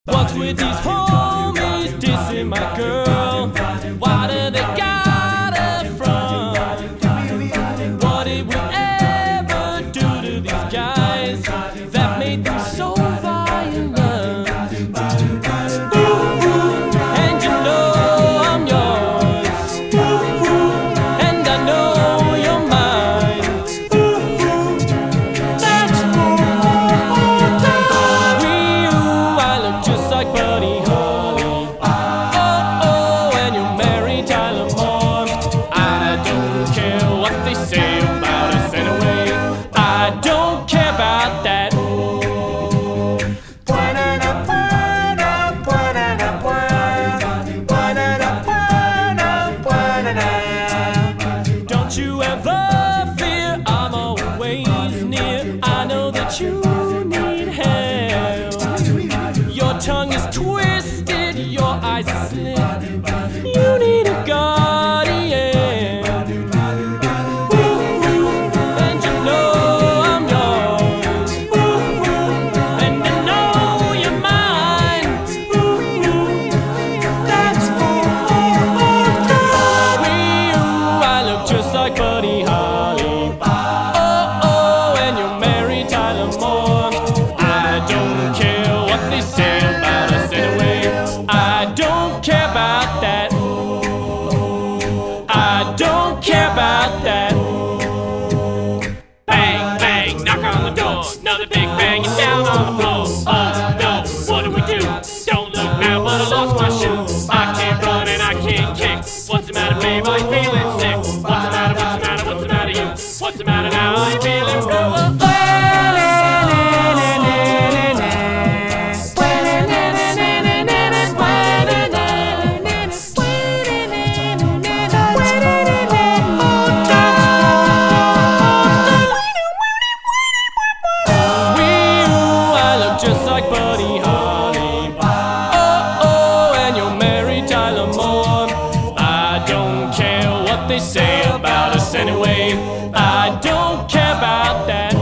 What's with these homies dissing my girl? Why do they got a front? What did we ever do to these guys that made them so violent? And you know I'm yours, and I know you're mine. That's I look just like Buddy Holly. Oh, and you marry Tyler Moore. I don't care what they say about us anyway. I don't care about that. Don't you ever fear, I'm always near. I know that you need help. Your tongue is twisted, your eyes are slit. You need a guardian. And you know I'm yours, and I know you're mine. That's I look just like Buddy Holly. Oh, and you marry Tyler Moore. I don't care what they say about us anyway. I don't care about that. I don't care about that. Bang, bang, knock on the door. Another big bang, you're down on the floor. Oh no, what do we do? Don't look now, but I lost my shoe. I can't run and I can't kick. What's the matter, babe? I'm feeling sick. What's the matter? What's the matter? What's the matter, you? What's the matter now? I'm feeling blue. Just like Buddy Holly. Oh, and you'll marry Tyler Moore. I don't care what they say about us anyway. I don't care about that.